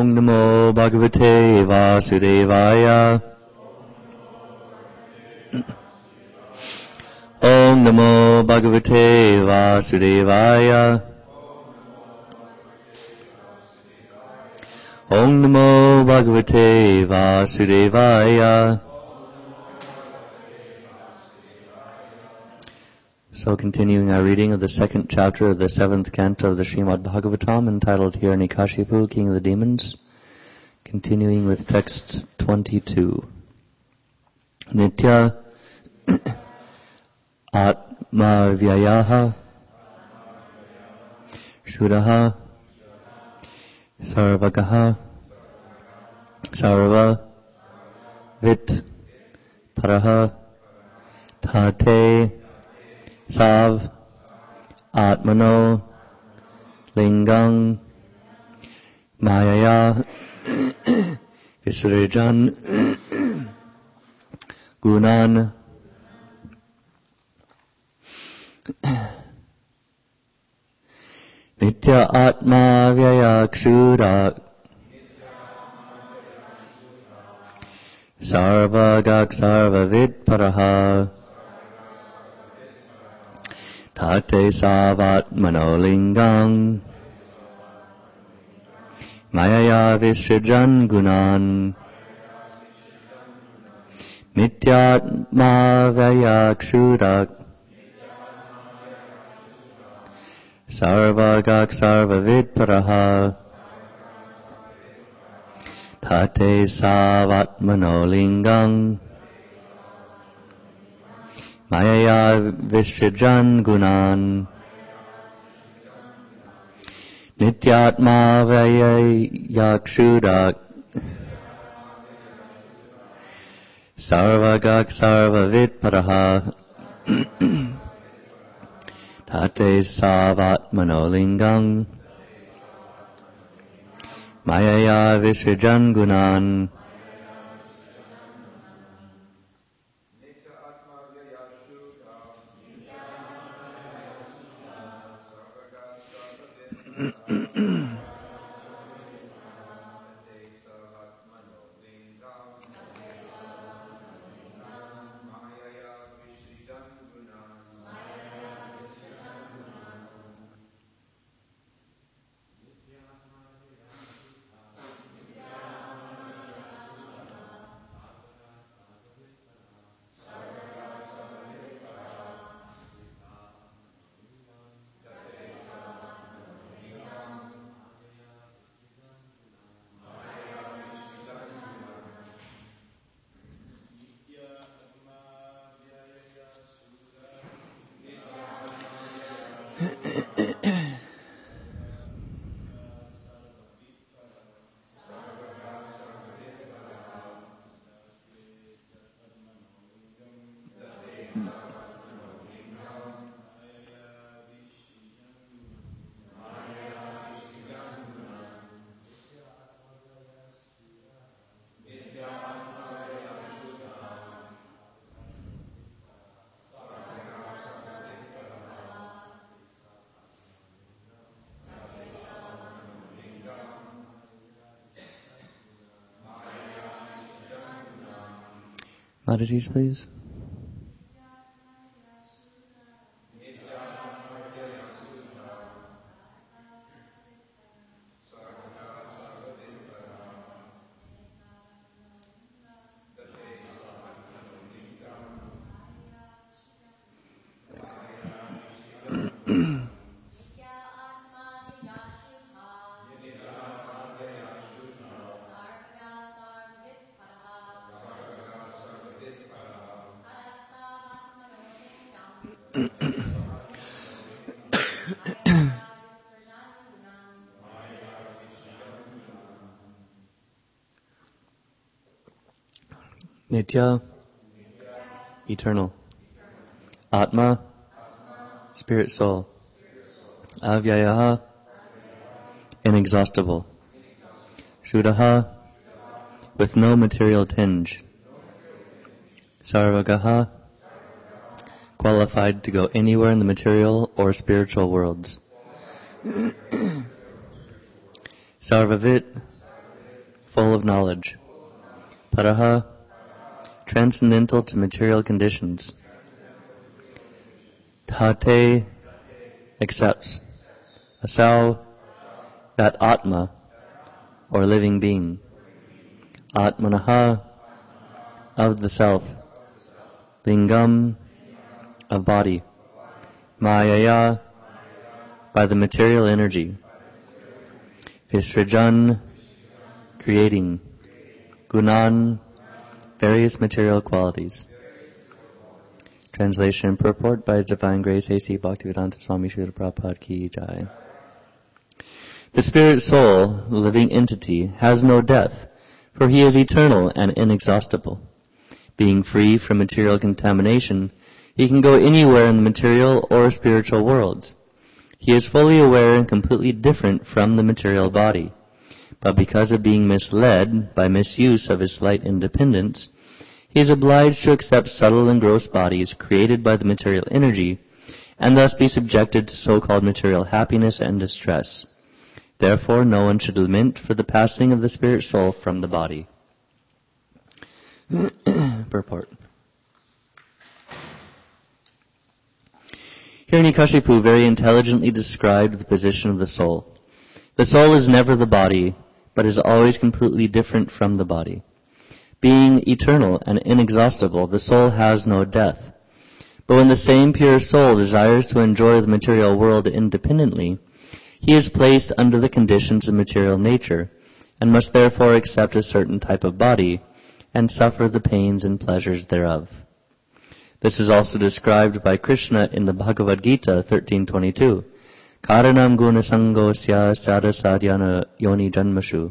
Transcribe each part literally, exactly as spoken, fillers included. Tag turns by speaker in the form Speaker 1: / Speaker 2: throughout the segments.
Speaker 1: Om Namo Bhagavate Vasudevaya. Om Namo Bhagavate Vasudevaya. Om Namo Bhagavate Vasudevaya. So continuing our reading of the second chapter of the seventh canto of the Srimad Bhagavatam, entitled Hiranyakashipu, King of the Demons, continuing with text twenty-two. Nitya Atma Vyayaha Shudaha Sarvagaha Sarva Vit Paraha Tate Sav Atmano Lingam Mayaya Visrijan Gunan Nitya Atma Vyayakshura Sarvagak Sarvavid Paraha Tate Savat Manolingam Mayaya Visrijan Gunan Nityatma Vyayakshurak Sarvagak Sarvavid Paraha Tate Savat Manolingam Mayaya Visrijan Gunan Nityatma Vyayakshudak Sarvagak Sarvavid Paraha Tate Savat Manolingam Mayaya Visrijan Gunan Mataji's, please. Nitya, eternal. Atma, spirit soul. Avyayaha, inexhaustible. Shudaha, with no material tinge. Sarvagaha, qualified to go anywhere in the material or spiritual worlds. Sarvavit, full of knowledge. Paraha, transcendental to material conditions. Tate, accepts. Asau, that Atma, or living being. Atmanaha, of the self. Lingam, of body. Mayaya, by the material energy. Visrajan, creating. Gunan, various material qualities. Translation and purport by His Divine Grace A C Bhaktivedanta Swami Srila Prabhupada Ki Jai. The spirit soul, the living entity, has no death, for he is eternal and inexhaustible. Being free from material contamination, he can go anywhere in the material or spiritual worlds. He is fully aware and completely different from the material body. But because of being misled by misuse of his slight independence, he is obliged to accept subtle and gross bodies created by the material energy, and thus be subjected to so-called material happiness and distress. Therefore, no one should lament for the passing of the spirit soul from the body. Purport. Hiranyakashipu very intelligently described the position of the soul. The soul is never the body, but is always completely different from the body. Being eternal and inexhaustible, the soul has no death. But when the same pure soul desires to enjoy the material world independently, he is placed under the conditions of material nature, and must therefore accept a certain type of body, and suffer the pains and pleasures thereof. This is also described by Krishna in the Bhagavad Gita thirteen twenty-two. Karanam guna sangosya sadasadyana yoni janmashu.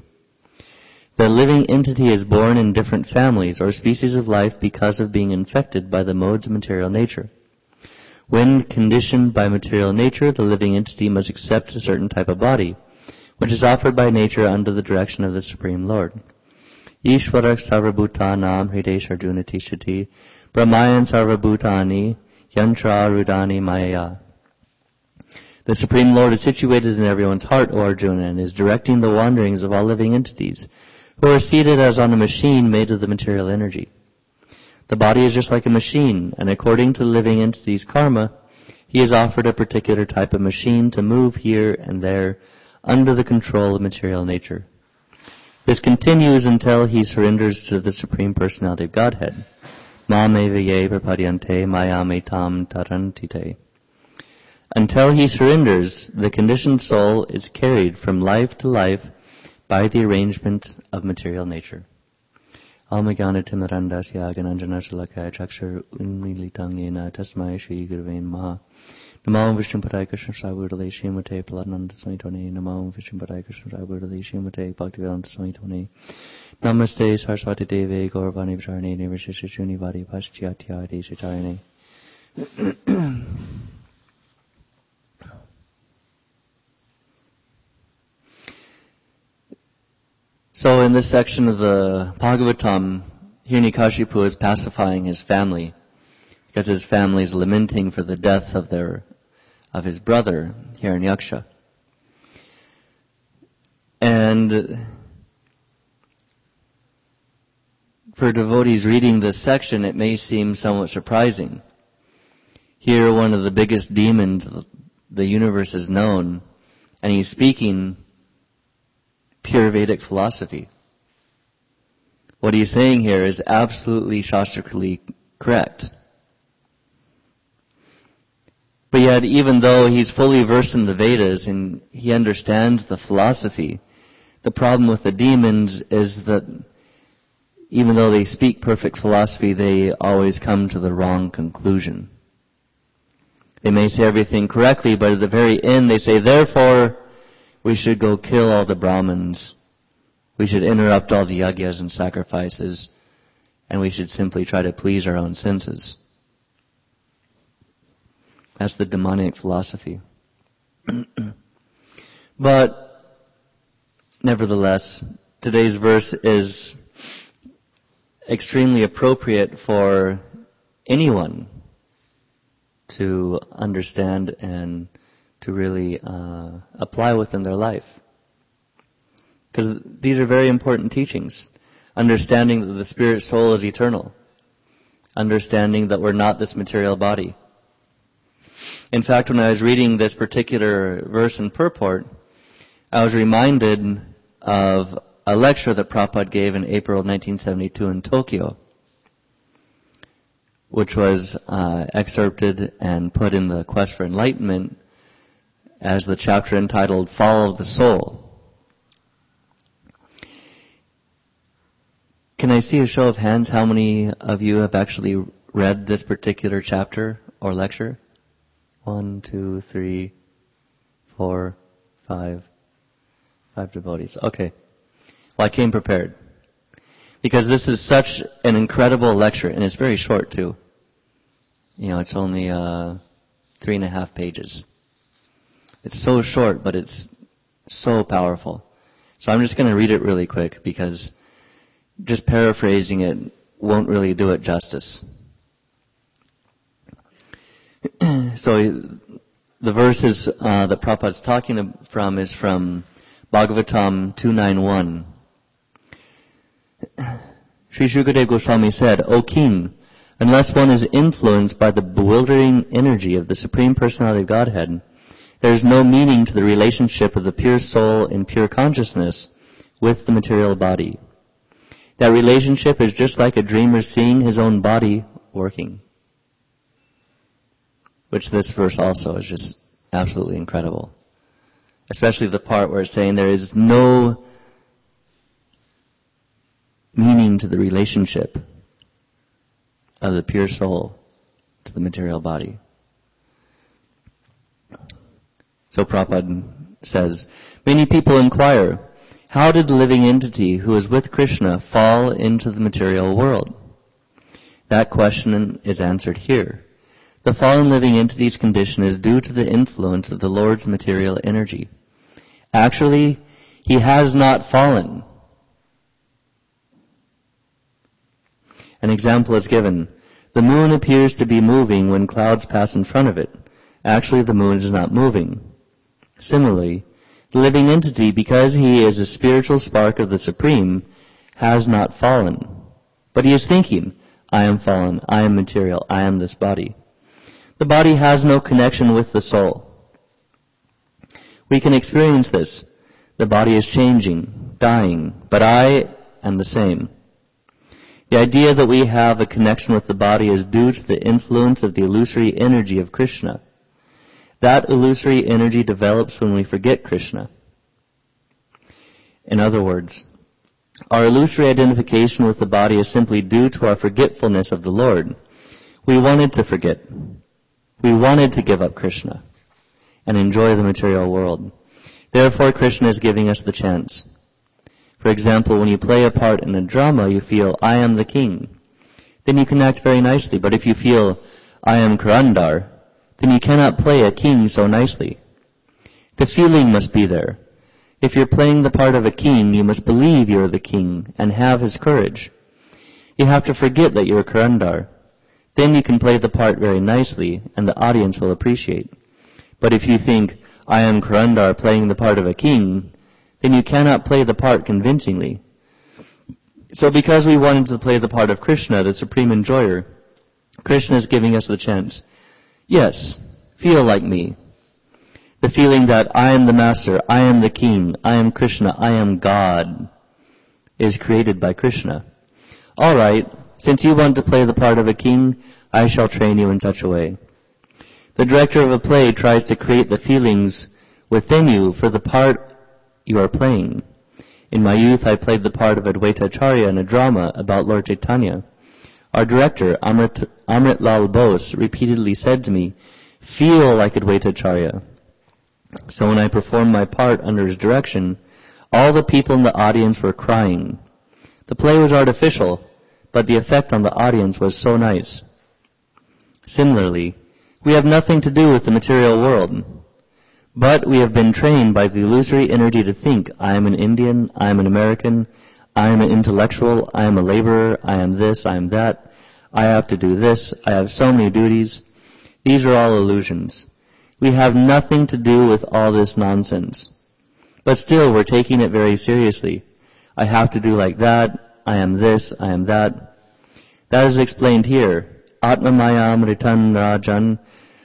Speaker 1: The living entity is born in different families or species of life because of being infected by the modes of material nature. When conditioned by material nature, the living entity must accept a certain type of body, which is offered by nature under the direction of the Supreme Lord. Ishvara sarvabhutanam hridesh arjuna tishati brahmayan sarvabhutani yantra rudani maya. The Supreme Lord is situated in everyone's heart, O Arjuna, and is directing the wanderings of all living entities, who are seated as on a machine made of the material energy. The body is just like a machine, and according to the living entity's karma, he is offered a particular type of machine to move here and there under the control of material nature. This continues until he surrenders to the Supreme Personality of Godhead. Mame prapadyante mayame tam tarantite. Until he surrenders, the conditioned soul is carried from life to life by the arrangement of material nature. Almagana timarandasya gananjana shalakaya chakshar unmilitang yena tasmai shri gurvain maha. Namo Vishnu Padaya Krishna Savudale Shimate Palananda Samitone. Namo Vishnu Padaya Krishna Savudale Shimate Bhaktivedanta Samitone. Namaste Saraswati Deve Gauravani Vicharane Nirvishishuni Vadi Paschatya Desacharane. So in this section of the Bhagavatam, Hiranyakashipu is pacifying his family because his family is lamenting for the death of their of his brother, Hiranyaksha. And for devotees reading this section, it may seem somewhat surprising. Here, one of the biggest demons the universe has known, and he's speaking pure Vedic philosophy. What he's saying here is absolutely shastrically correct. But yet, even though he's fully versed in the Vedas and he understands the philosophy, the problem with the demons is that even though they speak perfect philosophy, they always come to the wrong conclusion. They may say everything correctly, but at the very end they say, therefore, we should go kill all the Brahmins. We should interrupt all the yagyas and sacrifices. And we should simply try to please our own senses. That's the demonic philosophy. But, nevertheless, today's verse is extremely appropriate for anyone to understand and to really uh, apply within their life. Because these are very important teachings. Understanding that the spirit soul is eternal. Understanding that we're not this material body. In fact, when I was reading this particular verse in purport, I was reminded of a lecture that Prabhupada gave in April nineteen seventy-two in Tokyo, which was uh, excerpted and put in the Quest for Enlightenment as the chapter entitled Follow the Soul. Can I see a show of hands how many of you have actually read this particular chapter or lecture? One, two, three, four, five. Five devotees. Okay. Well, I came prepared. Because this is such an incredible lecture, and it's very short, too. You know, it's only uh, three and a half pages. It's so short, but it's so powerful. So I'm just going to read it really quick, because just paraphrasing it won't really do it justice. So the verses uh, that Prabhupada's talking from is from Bhagavatam two ninety-one. Sri Shukadev Goswami said, O king, unless one is influenced by the bewildering energy of the Supreme Personality of Godhead, there is no meaning to the relationship of the pure soul in pure consciousness with the material body. That relationship is just like a dreamer seeing his own body working. Which this verse also is just absolutely incredible. Especially the part where it's saying there is no meaning to the relationship of the pure soul to the material body. So Prabhupada says, many people inquire, how did the living entity who is with Krishna fall into the material world? That question is answered here. The fallen living entity's condition is due to the influence of the Lord's material energy. Actually, he has not fallen. An example is given. The moon appears to be moving when clouds pass in front of it. Actually, the moon is not moving. Similarly, the living entity, because he is a spiritual spark of the Supreme, has not fallen. But he is thinking, I am fallen, I am material, I am this body. The body has no connection with the soul. We can experience this. The body is changing, dying, but I am the same. The idea that we have a connection with the body is due to the influence of the illusory energy of Krishna. That illusory energy develops when we forget Krishna. In other words, our illusory identification with the body is simply due to our forgetfulness of the Lord. We wanted to forget. We wanted to give up Krishna and enjoy the material world. Therefore, Krishna is giving us the chance. For example, when you play a part in a drama, you feel, I am the king. Then you can act very nicely. But if you feel, I am Karandar, then you cannot play a king so nicely. The feeling must be there. If you're playing the part of a king, you must believe you're the king and have his courage. You have to forget that you're Karandar. Then you can play the part very nicely, and the audience will appreciate. But if you think, I am Karandar playing the part of a king, then you cannot play the part convincingly. So because we wanted to play the part of Krishna, the Supreme Enjoyer, Krishna is giving us the chance. Yes, feel like me. The feeling that I am the Master, I am the King, I am Krishna, I am God, is created by Krishna. All right, since you want to play the part of a king, I shall train you in such a way. The director of a play tries to create the feelings within you for the part you are playing. In my youth, I played the part of Advaita Acharya in a drama about Lord Chaitanya. Our director, Amrit, Amrit Lal Bose, repeatedly said to me, feel like Advaita Acharya. So when I performed my part under his direction, all the people in the audience were crying. The play was artificial, but the effect on the audience was so nice. Similarly, we have nothing to do with the material world, but we have been trained by the illusory energy to think, I am an Indian, I am an American, I am an intellectual, I am a laborer, I am this, I am that, I have to do this, I have so many duties. These are all illusions. We have nothing to do with all this nonsense. But still, we're taking it very seriously. I have to do like that. I am this. I am that. That is explained here. Atma mayam ritan rajan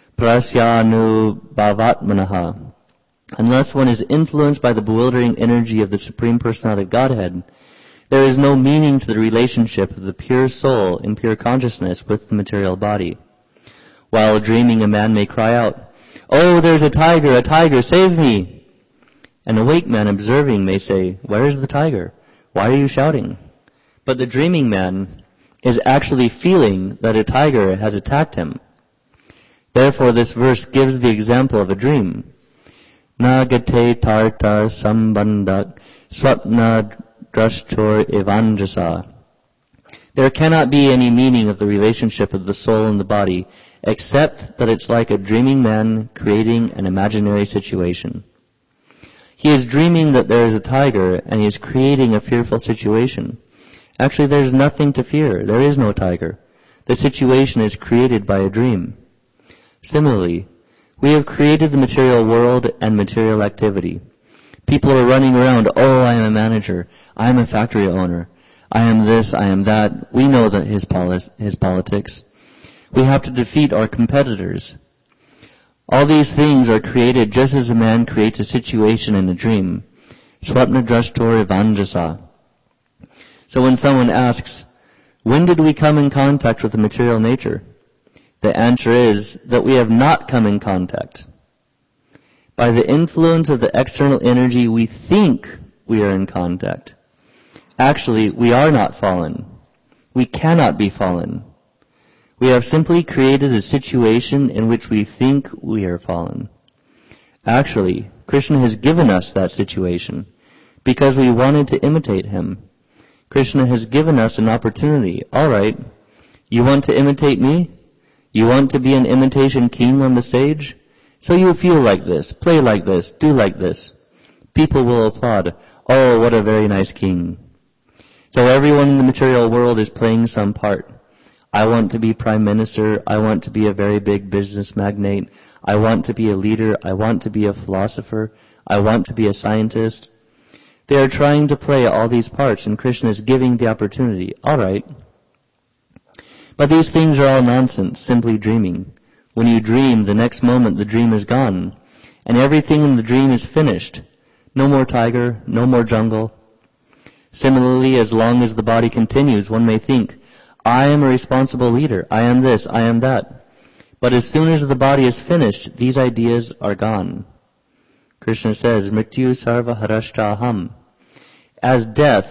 Speaker 1: prasyanu bhavatmanaha. Unless one is influenced by the bewildering energy of the Supreme Personality of Godhead, there is no meaning to the relationship of the pure soul in pure consciousness with the material body. While dreaming, a man may cry out, "Oh, there's a tiger, a tiger, save me!" An awake man observing may say, "Where is the tiger? Why are you shouting?" But the dreaming man is actually feeling that a tiger has attacked him. Therefore, this verse gives the example of a dream. Nagate tarta sambandak swapna drashtor evanjasa. There cannot be any meaning of the relationship of the soul and the body, except that it's like a dreaming man creating an imaginary situation. He is dreaming that there is a tiger, and he is creating a fearful situation. Actually, there's nothing to fear. There is no tiger. The situation is created by a dream. Similarly, we have created the material world and material activity. People are running around, "Oh, I am a manager. I am a factory owner. I am this, I am that." We know that his, poli- his politics. We have to defeat our competitors. All these things are created just as a man creates a situation in a dream. Swapna drashtor evanjasa. So when someone asks, when did we come in contact with the material nature? The answer is that we have not come in contact. By the influence of the external energy, we think we are in contact. Actually, we are not fallen. We cannot be fallen. We have simply created a situation in which we think we are fallen. Actually, Krishna has given us that situation because we wanted to imitate him. Krishna has given us an opportunity. All right, you want to imitate me? You want to be an imitation king on the stage? So you feel like this, play like this, do like this. People will applaud. Oh, what a very nice king. So everyone in the material world is playing some part. I want to be prime minister. I want to be a very big business magnate. I want to be a leader. I want to be a philosopher. I want to be a scientist. They are trying to play all these parts, and Krishna is giving the opportunity. All right. But these things are all nonsense, simply dreaming. When you dream, the next moment the dream is gone, and everything in the dream is finished. No more tiger, no more jungle. Similarly, as long as the body continues, one may think, I am a responsible leader, I am this, I am that. But as soon as the body is finished, these ideas are gone. Krishna says, Mrityu sarva harashtraham. As death,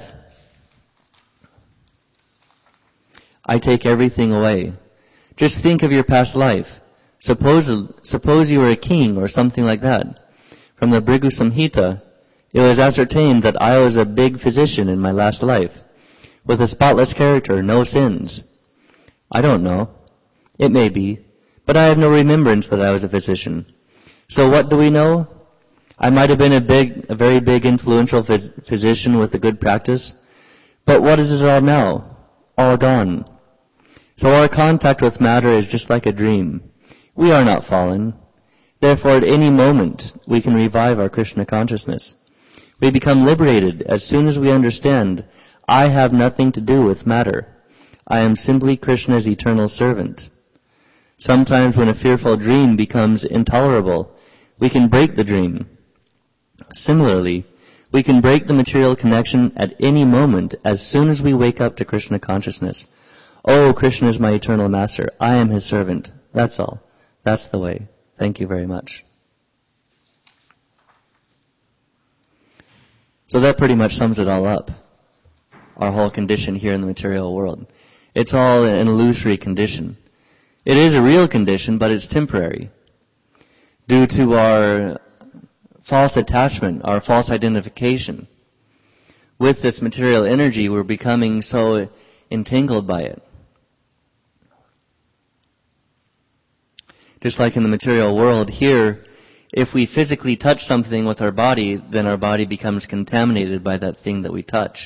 Speaker 1: I take everything away. Just think of your past life. Suppose, suppose you were a king or something like that. From the Bhrigu Samhita, it was ascertained that I was a big physician in my last life, with a spotless character, no sins. I don't know. It may be, but I have no remembrance that I was a physician. So what do we know? I might have been a big, a very big influential phys- physician with a good practice, but what is it all now? All gone. So our contact with matter is just like a dream. We are not fallen. Therefore, at any moment, we can revive our Krishna consciousness. We become liberated as soon as we understand, I have nothing to do with matter. I am simply Krishna's eternal servant. Sometimes when a fearful dream becomes intolerable, we can break the dream. Similarly, we can break the material connection at any moment as soon as we wake up to Krishna consciousness. Oh, Krishna is my eternal master. I am his servant. That's all. That's the way. Thank you very much. So that pretty much sums it all up. Our whole condition here in the material world. It's all an illusory condition. It is a real condition, but it's temporary. Due to our false attachment, our false identification with this material energy, we're becoming so entangled by it. Just like in the material world, here, if we physically touch something with our body, then our body becomes contaminated by that thing that we touch.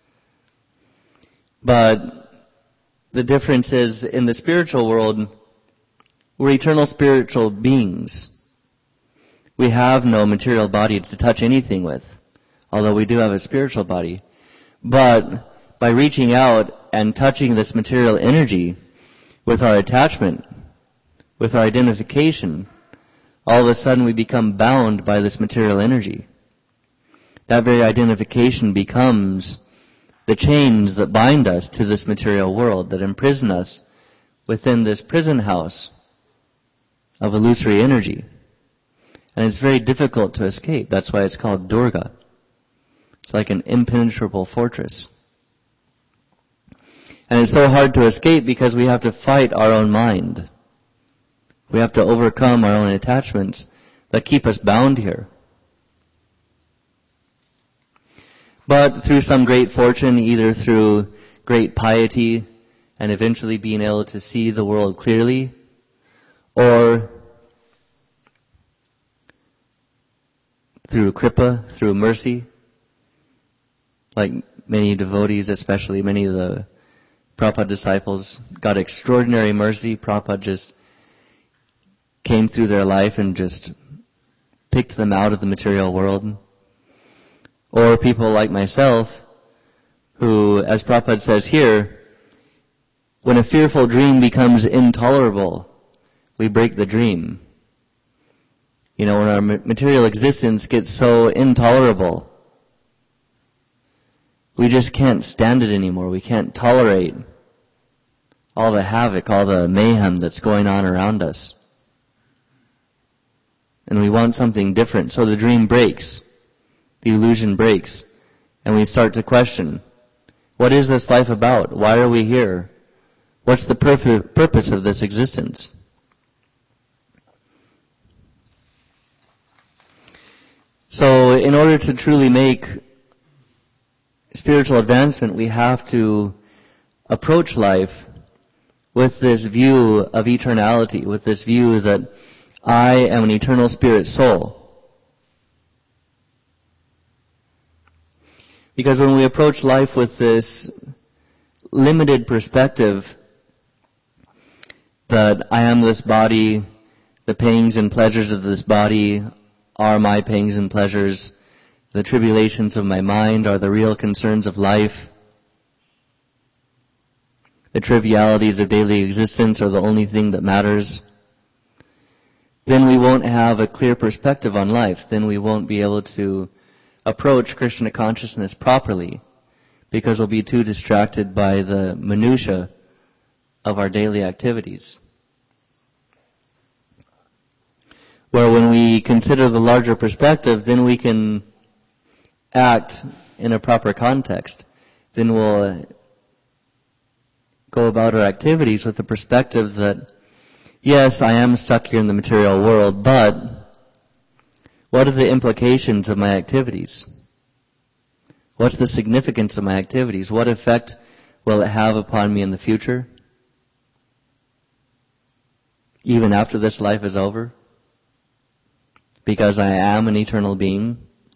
Speaker 1: But the difference is, in the spiritual world, we're eternal spiritual beings. we have no material body to touch anything with, although we do have a spiritual body. But by reaching out and touching this material energy with our attachment, with our identification, all of a sudden we become bound by this material energy. That very identification becomes the chains that bind us to this material world, that imprison us within this prison house of illusory energy. And it's very difficult to escape. That's why it's called Durga. It's like an impenetrable fortress. And it's so hard to escape because we have to fight our own mind. We have to overcome our own attachments that keep us bound here. But through some great fortune, either through great piety and eventually being able to see the world clearly, or through kripa, through mercy, like many devotees, especially many of the Prabhupada disciples, got extraordinary mercy. Prabhupada just came through their life and just picked them out of the material world. Or people like myself, who, as Prabhupada says here, when a fearful dream becomes intolerable, we break the dream. You know, when our material existence gets so intolerable, we just can't stand it anymore. We can't tolerate all the havoc, all the mayhem that's going on around us. And we want something different. So the dream breaks. The illusion breaks. And we start to question, what is this life about? Why are we here? What's the perf- purpose of this existence? So in order to truly make spiritual advancement, we have to approach life with this view of eternality, with this view that I am an eternal spirit soul. Because when we approach life with this limited perspective that I am this body, the pangs and pleasures of this body are my pangs and pleasures, the tribulations of my mind are the real concerns of life, the trivialities of daily existence are the only thing that matters, then we won't have a clear perspective on life. Then we won't be able to approach Krishna consciousness properly, because we'll be too distracted by the minutiae of our daily activities. Where when we consider the larger perspective, then we can act in a proper context. Then we'll go about our activities with the perspective that, yes, I am stuck here in the material world, but what are the implications of my activities? What's the significance of my activities? What effect will it have upon me in the future? Even after this life is over? Because I am an eternal being.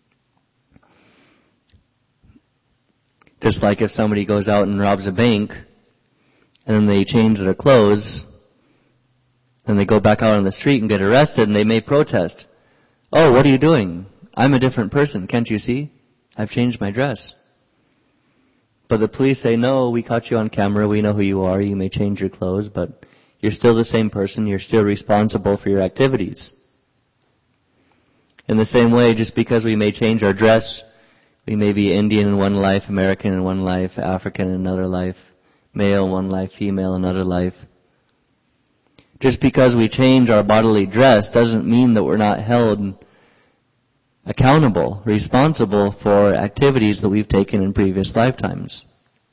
Speaker 1: Just like if somebody goes out and robs a bank, and then they change their clothes, and they go back out on the street and get arrested, and they may protest. Oh, what are you doing? I'm a different person. Can't you see? I've changed my dress. But the police say, no, we caught you on camera. We know who you are. You may change your clothes, but you're still the same person. You're still responsible for your activities. In the same way, just because we may change our dress, we may be Indian in one life, American in one life, African in another life, male in one life, female in another life. Just because we change our bodily dress doesn't mean that we're not held accountable, responsible for activities that we've taken in previous lifetimes.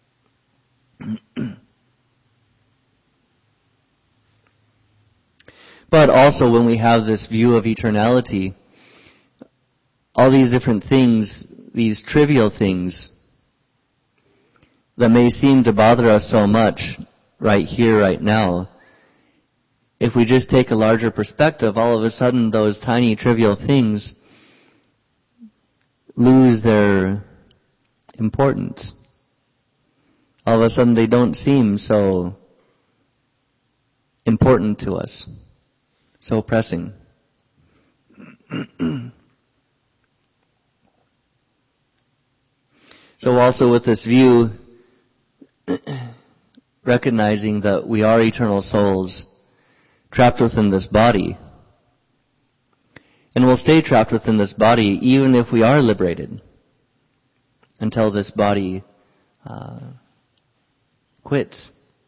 Speaker 1: But also when we have this view of eternality, all these different things, these trivial things that may seem to bother us so much right here, right now, if we just take a larger perspective, all of a sudden those tiny trivial things lose their importance. All of a sudden they don't seem so important to us, so pressing. So also with this view, recognizing that we are eternal souls trapped within this body, and will stay trapped within this body even if we are liberated until this body uh, quits.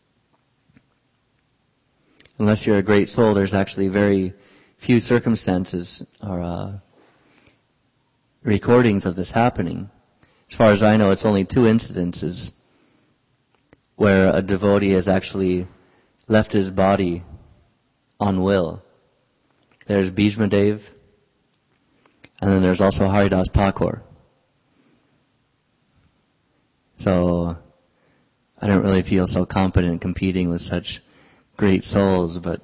Speaker 1: Unless you're a great soul, there's actually very few circumstances or uh, recordings of this happening. As far as I know, it's only two incidences where a devotee has actually left his body on will. There's Bhishmadev, and then there's also Haridas Thakur. So I don't really feel so confident competing with such great souls, but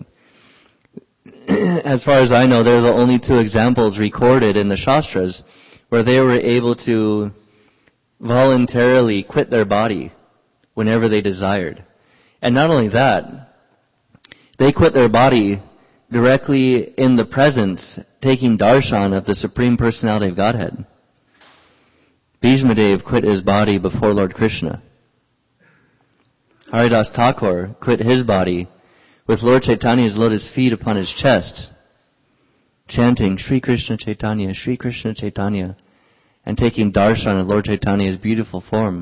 Speaker 1: as far as I know, they're the only two examples recorded in the Shastras where they were able to voluntarily quit their body whenever they desired. And not only that, they quit their body directly in the presence, taking darshan of the Supreme Personality of Godhead. Bhishmadev quit his body before Lord Krishna. Haridas Thakur quit his body with Lord Chaitanya's lotus feet upon his chest, chanting Shri Krishna Chaitanya, Shri Krishna Chaitanya, and taking darshan of Lord Chaitanya's beautiful form.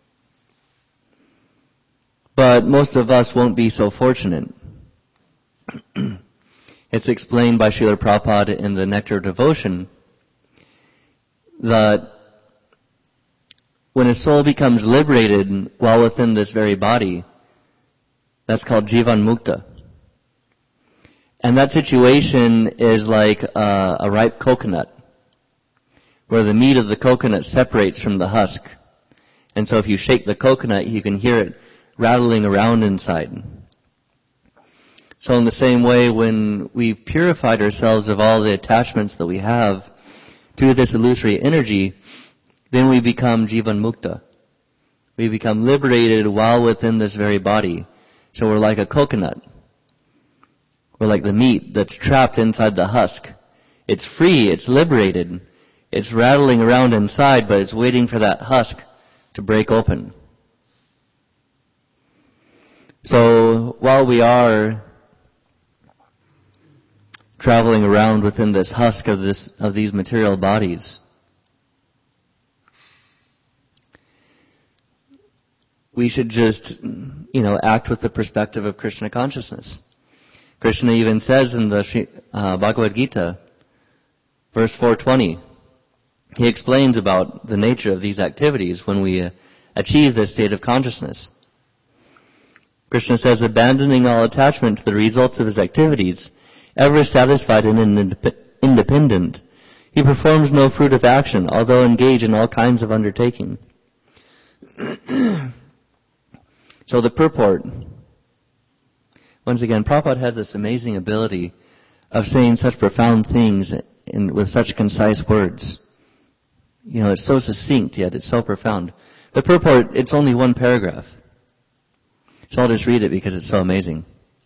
Speaker 1: But most of us won't be so fortunate. It's explained by Srila Prabhupada in the Nectar of Devotion that when a soul becomes liberated while within this very body, that's called Jivan Mukta. And that situation is like a, a ripe coconut, where the meat of the coconut separates from the husk. And so if you shake the coconut, you can hear it rattling around inside. So in the same way, when we've purified ourselves of all the attachments that we have to this illusory energy, then we become Jivan Mukta. We become liberated while within this very body. So we're like a coconut. We're like the meat that's trapped inside the husk. It's free, it's liberated. It's rattling around inside, but it's waiting for that husk to break open. So while we are traveling around within this husk of this of these material bodies, we should just, you know, act with the perspective of Krishna consciousness. Krishna even says in the uh, Bhagavad Gita, verse four twenty, he explains about the nature of these activities when we uh, achieve this state of consciousness. Krishna says, abandoning all attachment to the results of his activities, ever satisfied and indep- independent, he performs no fruitive action, although engaged in all kinds of undertaking. So the purport, once again, Prabhupada has this amazing ability of saying such profound things in, with such concise words. You know, it's so succinct, yet it's so profound. The purport, it's only one paragraph. So I'll just read it because it's so amazing.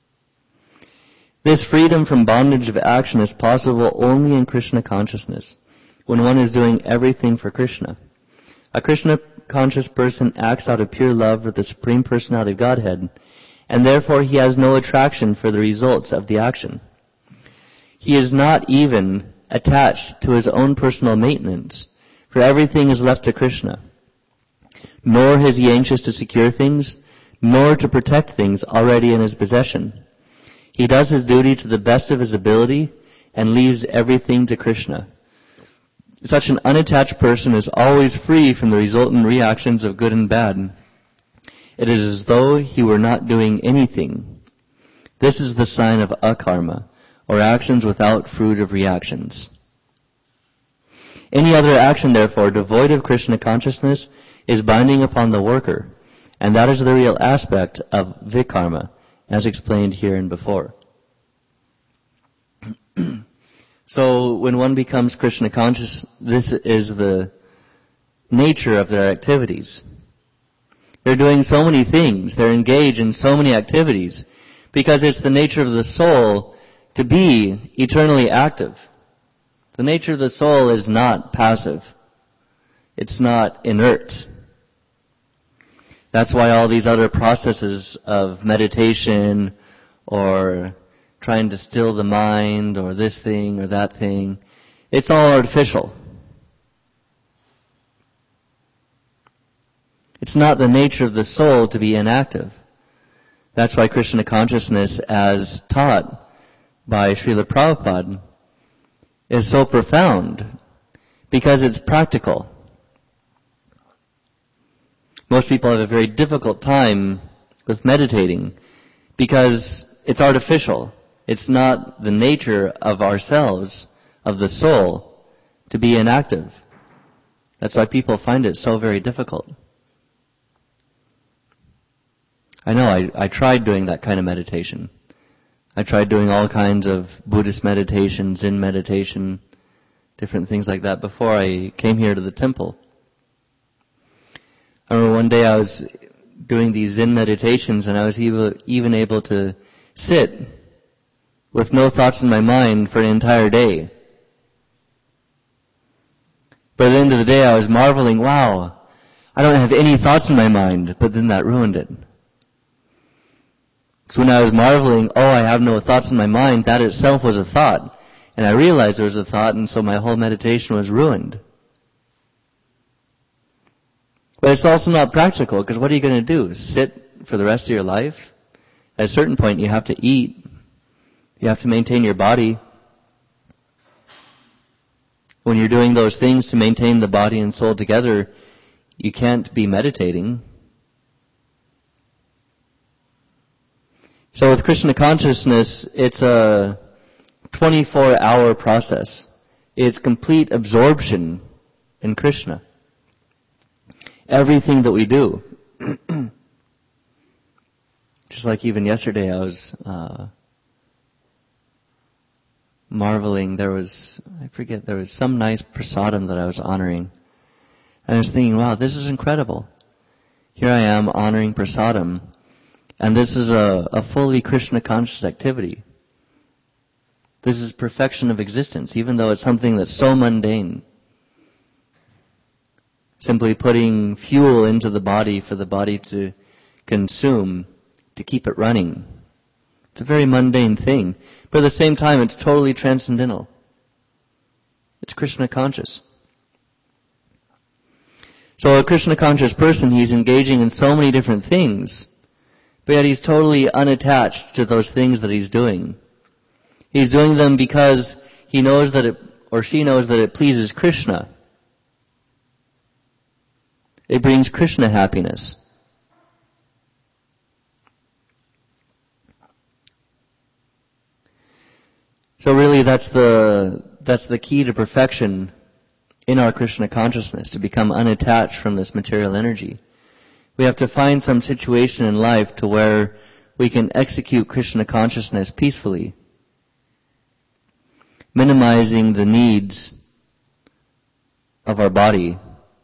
Speaker 1: This freedom from bondage of action is possible only in Krishna consciousness, when one is doing everything for Krishna. A Krishna conscious person acts out of pure love for the Supreme Personality of Godhead, and therefore he has no attraction for the results of the action. He is not even attached to his own personal maintenance, for everything is left to Krishna. Nor is he anxious to secure things, nor to protect things already in his possession. He does his duty to the best of his ability and leaves everything to Krishna. Such an unattached person is always free from the resultant reactions of good and bad. It is as though he were not doing anything. This is the sign of akarma, or actions without fruit of reactions. Any other action, therefore, devoid of Krishna consciousness, is binding upon the worker, and that is the real aspect of vikarma, as explained here and before. So when one becomes Krishna conscious, this is the nature of their activities. They're doing so many things, they're engaged in so many activities, because it's the nature of the soul to be eternally active. The nature of the soul is not passive. It's not inert. That's why all these other processes of meditation or trying to still the mind or this thing or that thing, it's all artificial. It's not the nature of the soul to be inactive. That's why Krishna consciousness, as taught by Srila Prabhupada, is so profound, because it's practical. Most people have a very difficult time with meditating because it's artificial. It's not the nature of ourselves, of the soul, to be inactive. That's why people find it so very difficult. I know, I, I tried doing that kind of meditation. I tried doing all kinds of Buddhist meditation, Zen meditation, different things like that before I came here to the temple. I remember one day I was doing these Zen meditations and I was even able to sit with no thoughts in my mind for an entire day. But at the end of the day I was marveling, wow, I don't have any thoughts in my mind, but then that ruined it. So when I was marveling, oh, I have no thoughts in my mind, that itself was a thought. And I realized there was a thought, and so my whole meditation was ruined. But it's also not practical, because what are you going to do? Sit for the rest of your life? At a certain point, you have to eat. You have to maintain your body. When you're doing those things to maintain the body and soul together, you can't be meditating. So with Krishna consciousness, it's a twenty-four hour process. It's complete absorption in Krishna. Everything that we do. Just like even yesterday I was uh, marveling. There was, I forget, there was some nice prasadam that I was honoring. And I was thinking, wow, this is incredible. Here I am honoring prasadam. And this is a, a fully Krishna conscious activity. This is perfection of existence, even though it's something that's so mundane. Simply putting fuel into the body for the body to consume, to keep it running. It's a very mundane thing. But at the same time, it's totally transcendental. It's Krishna conscious. So a Krishna conscious person, he's engaging in so many different things, but yet he's totally unattached to those things that he's doing. He's doing them because he knows that it, or she knows that it pleases Krishna. It brings Krishna happiness. So really that's the, that's the key to perfection in our Krishna consciousness, to become unattached from this material energy. We have to find some situation in life to where we can execute Krishna consciousness peacefully, minimizing the needs of our body,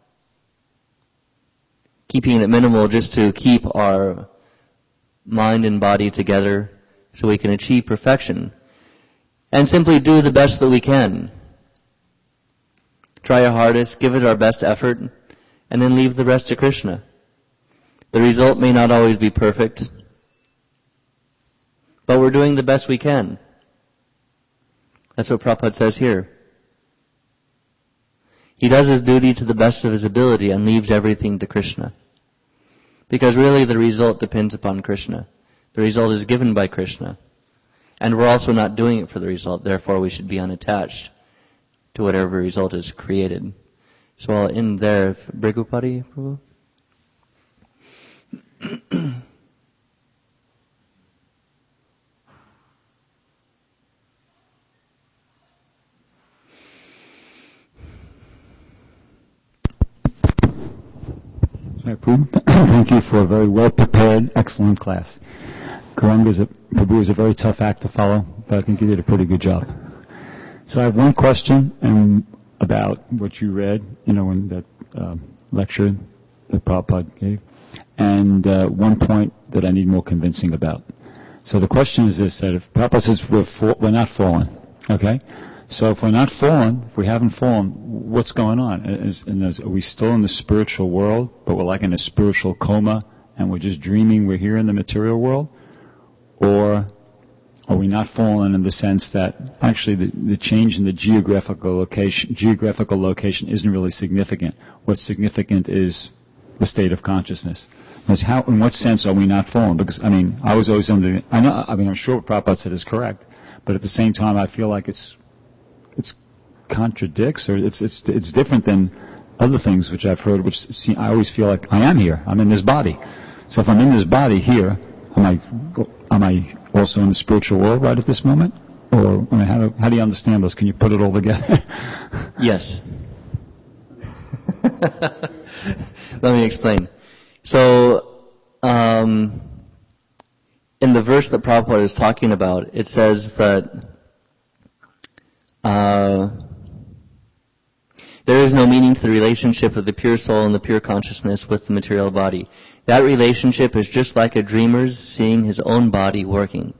Speaker 1: keeping it minimal just to keep our mind and body together so we can achieve perfection, and simply do the best that we can. Try our hardest, give it our best effort, and then leave the rest to Krishna. The result may not always be perfect, but we're doing the best we can. That's what Prabhupada says here. He does his duty to the best of his ability and leaves everything to Krishna. Because really the result depends upon Krishna. The result is given by Krishna. And we're also not doing it for the result, therefore we should be unattached to whatever result is created. So I'll end there. Brigupati, Prabhu?
Speaker 2: Thank you for a very well-prepared, excellent class. Gauranga is a, Prabhu is a very tough act to follow, but I think you did a pretty good job. So I have one question um, about what you read, you know, in that uh, lecture that Prabhupada gave, and uh, one point that I need more convincing about. So the question is this, that if Prabhupada says we're, fall, we're not fallen, okay? So if we're not fallen, if we haven't fallen, what's going on? Is, is, are we still in the spiritual world, but we're like in a spiritual coma, and we're just dreaming we're here in the material world? Or are we not fallen in the sense that actually the, the change in the geographical location, geographical location isn't really significant? What's significant is the state of consciousness. Because how, in what sense are we not fallen? Because, I mean, I was always under, I know, I mean, I'm sure what Prabhupada said is correct, but at the same time, I feel like it's, it's contradicts, or it's, it's, it's different than other things which I've heard, which see, I always feel like I am here. I'm in this body. So if I'm in this body here, am I, am I also in the spiritual world right at this moment? Or, I mean, how do, how do you understand those? Can you put it all together?
Speaker 1: Yes. Let me explain. So, um, in the verse that Prabhupada is talking about, it says that uh, there is no meaning to the relationship of the pure soul and the pure consciousness with the material body. That relationship is just like a dreamer's seeing his own body working.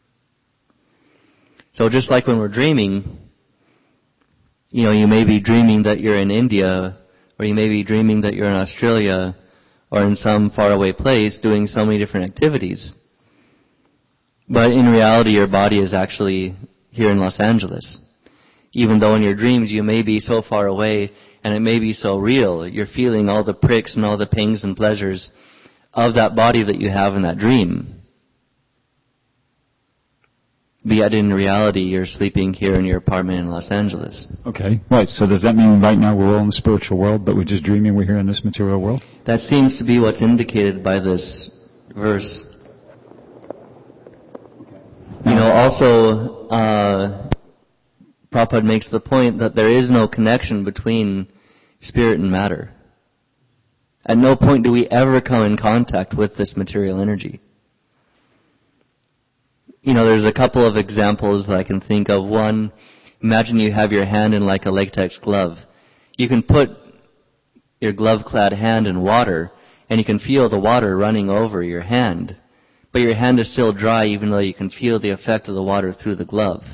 Speaker 1: So just like when we're dreaming, you know, you may be dreaming that you're in India, or you may be dreaming that you're in Australia, or in some faraway place doing so many different activities. But in reality, your body is actually here in Los Angeles. Even though in your dreams you may be so far away and it may be so real, you're feeling all the pricks and all the pangs and pleasures of that body that you have in that dream. But yet in reality, you're sleeping here in your apartment in Los Angeles.
Speaker 2: Okay, right. So does that mean right now we're all in the spiritual world, but we're just dreaming we're here in this material world?
Speaker 1: That seems to be what's indicated by this verse. You know, also, uh, Prabhupada makes the point that there is no connection between spirit and matter. At no point do we ever come in contact with this material energy. You know, there's a couple of examples that I can think of. One, imagine you have your hand in like a latex glove. You can put your glove-clad hand in water, and you can feel the water running over your hand. But your hand is still dry even though you can feel the effect of the water through the glove.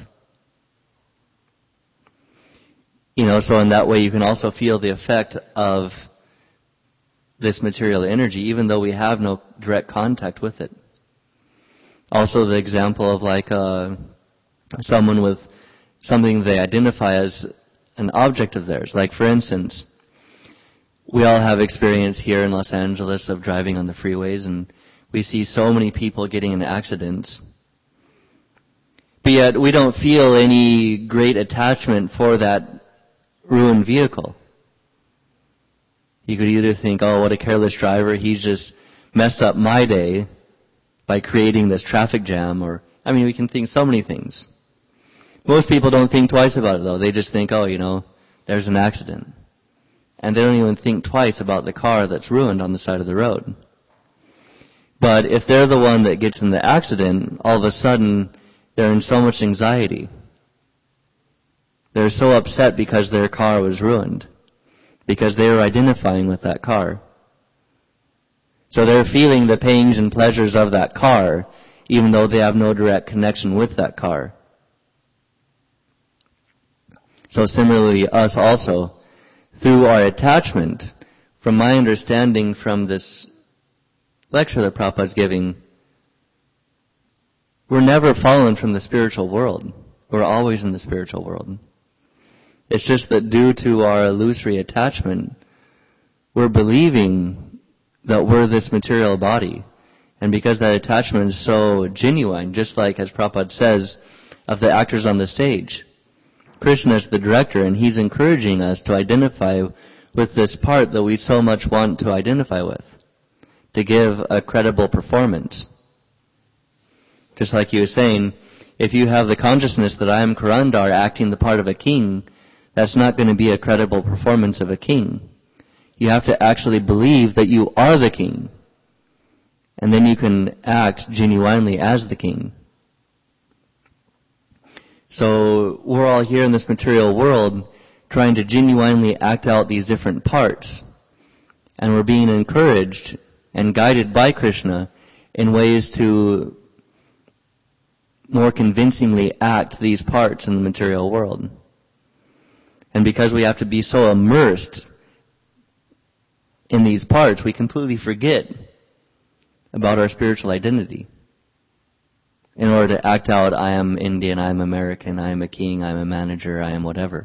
Speaker 1: You know, so in that way you can also feel the effect of this material energy even though we have no direct contact with it. Also the example of like uh, someone with something they identify as an object of theirs. Like for instance, we all have experience here in Los Angeles of driving on the freeways, and we see so many people getting in accidents. But yet we don't feel any great attachment for that ruined vehicle. You could either think, oh, what a careless driver, he's just messed up my day by creating this traffic jam, or, I mean, we can think so many things. Most people don't think twice about it, though. They just think, oh, you know, there's an accident. And they don't even think twice about the car that's ruined on the side of the road. But if they're the one that gets in the accident, all of a sudden, they're in so much anxiety. They're so upset because their car was ruined, because they were identifying with that car. So they're feeling the pains and pleasures of that car, even though they have no direct connection with that car. So similarly, us also, through our attachment, from my understanding from this lecture that Prabhupada's giving, we're never fallen from the spiritual world. We're always in the spiritual world. It's just that due to our illusory attachment, we're believing that we're this material body. And because that attachment is so genuine, just like as Prabhupada says of the actors on the stage, Krishna is the director, and he's encouraging us to identify with this part that we so much want to identify with, to give a credible performance. Just like he was saying, if you have the consciousness that I am Karandar acting the part of a king, that's not going to be a credible performance of a king. You have to actually believe that you are the king, and then you can act genuinely as the king. So we're all here in this material world trying to genuinely act out these different parts, and we're being encouraged and guided by Krishna in ways to more convincingly act these parts in the material world. And because we have to be so immersed in these parts, we completely forget about our spiritual identity. In order to act out, I am Indian, I am American, I am a king, I am a manager, I am whatever.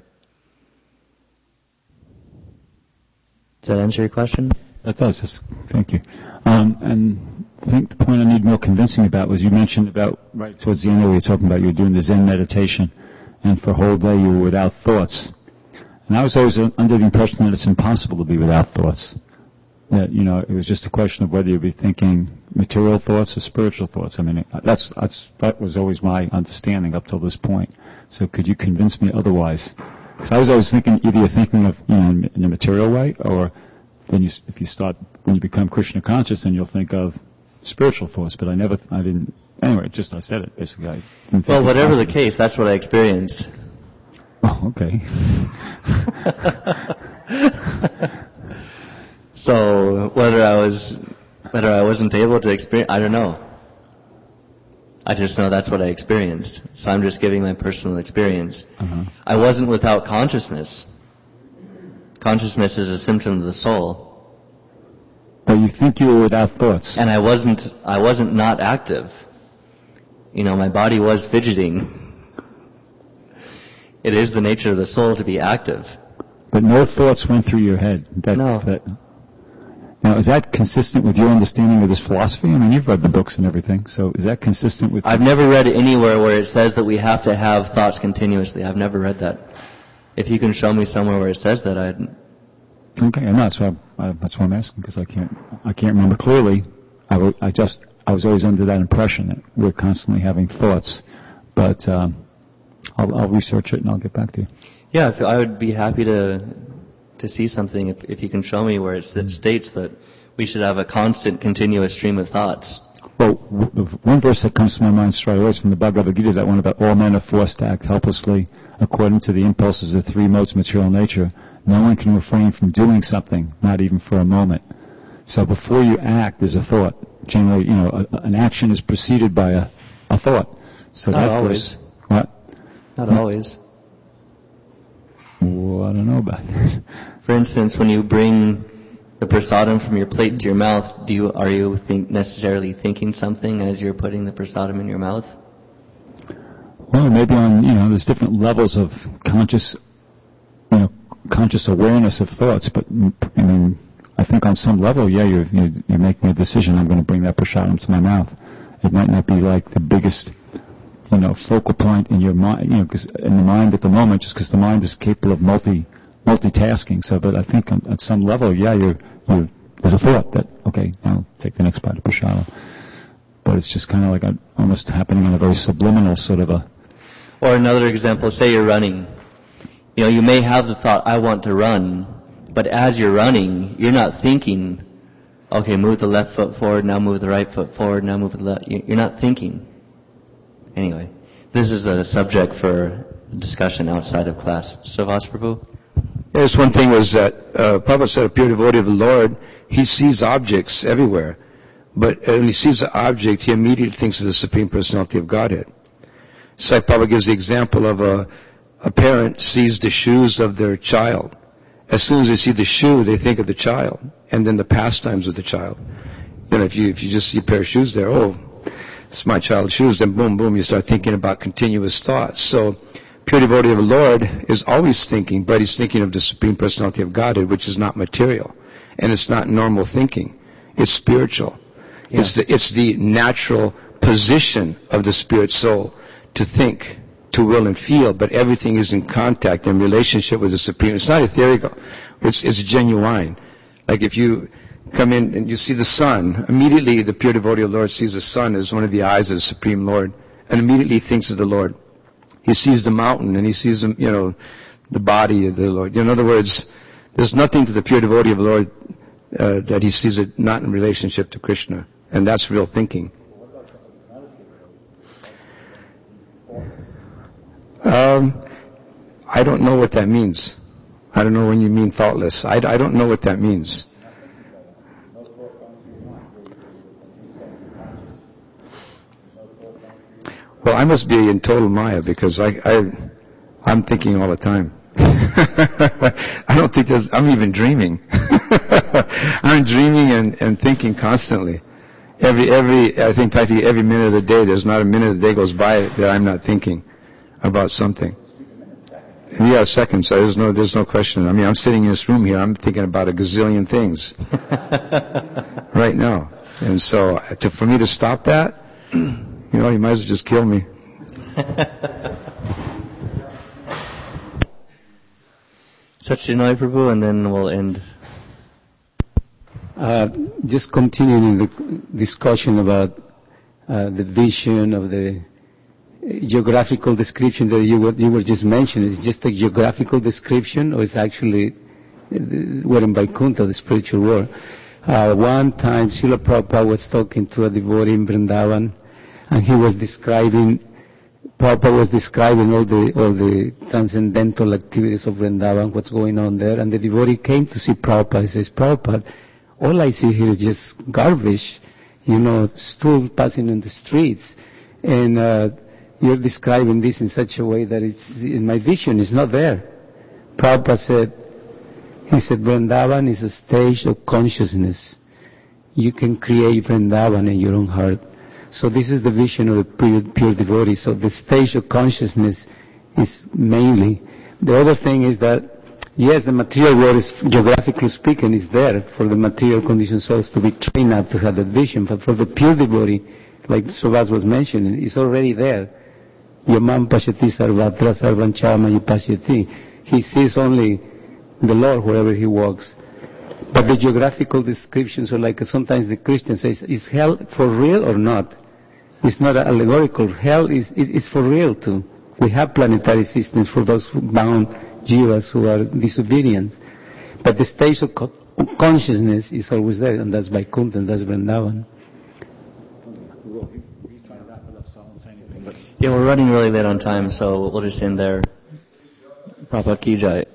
Speaker 1: Does that answer your question?
Speaker 2: That does. Yes. Thank you. Um, and I think the point I need more convincing about was you mentioned about, right towards the end where you were talking about you were doing the Zen meditation, and for a whole day you were without thoughts. And I was always under the impression that it's impossible to be without thoughts. That, you know, it was just a question of whether you'd be thinking material thoughts or spiritual thoughts. I mean, that's, that's, that was always my understanding up till this point. So could you convince me otherwise? Because I was always thinking either you're thinking of, you know, in a material way, or then you, if you start, when you become Krishna conscious, then you'll think of spiritual thoughts. But I never, I didn't, anyway, just I said it, basically. I didn't think
Speaker 1: well, whatever the case, that's what I experienced.
Speaker 2: Oh, okay.
Speaker 1: So whether I was, whether I wasn't able to experience, I don't know. I just know that's what I experienced. So I'm just giving my personal experience.
Speaker 2: Uh-huh.
Speaker 1: I wasn't without consciousness. Consciousness is a symptom of the soul.
Speaker 2: But you think you were without thoughts.
Speaker 1: And I wasn't, I wasn't not active. You know, my body was fidgeting. It is the nature of the soul to be active.
Speaker 2: But no thoughts went through your head. That,
Speaker 1: no.
Speaker 2: That, now, is that consistent with your understanding of this philosophy? I mean, you've read the books and everything, so is that consistent with...
Speaker 1: I've never read anywhere where it says that we have to have thoughts continuously. I've never read that. If you can show me somewhere where it says that, I'd...
Speaker 2: Okay, and that's why, I, that's why I'm asking, because I can't, I can't remember clearly. I, w- I just, I was always under that impression that we're constantly having thoughts, but um, I'll, I'll research it and I'll get back to you.
Speaker 1: Yeah, if, I would be happy to to see something if, if you can show me where it states that we should have a constant, continuous stream of thoughts.
Speaker 2: Well, w- one verse that comes to my mind straight away is from the Bhagavad Gita, that one about all men are forced to act helplessly according to the impulses of three modes of material nature. No one can refrain from doing something, not even for a moment. So before you act, there's a thought. Generally, you know, a, an action is preceded by a, a thought. So
Speaker 1: not
Speaker 2: that
Speaker 1: always.
Speaker 2: Verse, what?
Speaker 1: Not always.
Speaker 2: Well, I don't know about that.
Speaker 1: For instance, when you bring the prasadam from your plate to your mouth, do you are you think necessarily thinking something as you're putting the prasadam in your mouth?
Speaker 2: Well, maybe on, you know, there's different levels of conscious, you know, conscious awareness of thoughts. But I mean, I think on some level, yeah, you're you're, you're making a decision. I'm going to bring that prasadam to my mouth. It might not be like the biggest, you know, focal point in your mind, you know, because in the mind at the moment, just because the mind is capable of multi multitasking. So, but I think on, at some level, yeah, you're, you're there's a thought that, okay, now take the next bite of prasadam. But it's just kind of like a, almost happening in a very subliminal sort of a.
Speaker 1: Or another example, say you're running. You know, you may have the thought, I want to run, but as you're running, you're not thinking, okay, move the left foot forward, now move the right foot forward, now move the left. You're not thinking. Anyway, this is a subject for discussion outside of class. Savas Prabhu?
Speaker 3: Yes, one thing was that uh, Prabhupada said a pure devotee of the Lord, he sees objects everywhere. But when he sees the object, he immediately thinks of the Supreme Personality of Godhead. Sai Prabhupada gives the example of a, a parent sees the shoes of their child. As soon as they see the shoe, they think of the child, and then the pastimes of the child. You know, if you if you just see a pair of shoes there, oh, it's my child's shoes, then boom, boom, you start thinking about continuous thoughts. So, pure devotee of the Lord is always thinking, but he's thinking of the Supreme Personality of Godhead, which is not material, and it's not normal thinking. It's spiritual. Yeah. It's the it's the natural position of the spirit soul to think, to will and feel, but everything is in contact and relationship with the Supreme. It's not etherical. It's, it's genuine. Like if you come in and you see the sun, immediately the pure devotee of the Lord sees the sun as one of the eyes of the Supreme Lord, and immediately thinks of the Lord. He sees the mountain, and he sees, the, you know, the body of the Lord. In other words, there's nothing to the pure devotee of the Lord uh, that he sees it not in relationship to Krishna, and that's real thinking. Um, I don't know what that means. I don't know when you mean thoughtless. I, I don't know what that means. Well, I must be in total Maya because I, I, I'm thinking all the time. I don't think there's, I'm even dreaming. I'm dreaming and, and thinking constantly. Every, every, I think practically every minute of the day, there's not a minute of the day goes by that I'm not thinking about something. Yeah, seconds. So there's no, there's no question. I mean, I'm sitting in this room here, I'm thinking about a gazillion things. Right now. And so, to, for me to stop that, you know, you might as well just kill me.
Speaker 1: Satyanai Prabhu, and then we'll end.
Speaker 4: Uh, just continuing the discussion about uh, the vision of the geographical description that you were, you were just mentioning. Is just a geographical description, or it's actually we're in Vaikuntha, the spiritual world? Uh, one time, Srila Prabhupada was talking to a devotee in Vrindavan, and he was describing, Prabhupada was describing all the all the transcendental activities of Vrindavan, what's going on there, and the devotee came to see Prabhupada. He says, Prabhupada, all I see here is just garbage, you know, stool passing in the streets, and uh, you're describing this in such a way that it's, in my vision, it's not there. Prabhupada said, he said, Vrindavan is a stage of consciousness. You can create Vrindavan in your own heart. So this is the vision of the pure, pure devotee. So the stage of consciousness is mainly. The other thing is that, yes, the material world is, geographically speaking, is there for the material conditioned souls to be trained up to have that vision. But for the pure devotee, like Subhas was mentioning, it's already there. Yamam pashyati sarvatra sarvanchama pashyati. He sees only the Lord wherever he walks. But the geographical descriptions are like, sometimes the Christian says, is hell for real or not? It's not allegorical. Hell is, is for real too. We have planetary systems for those who bound jivas who are disobedient. But the stage of co- consciousness is always there, and that's Vaikuntha, and that's Vrindavan.
Speaker 1: Yeah, we're running really late on time, so we'll just end there. Prabhupada Ki Jai.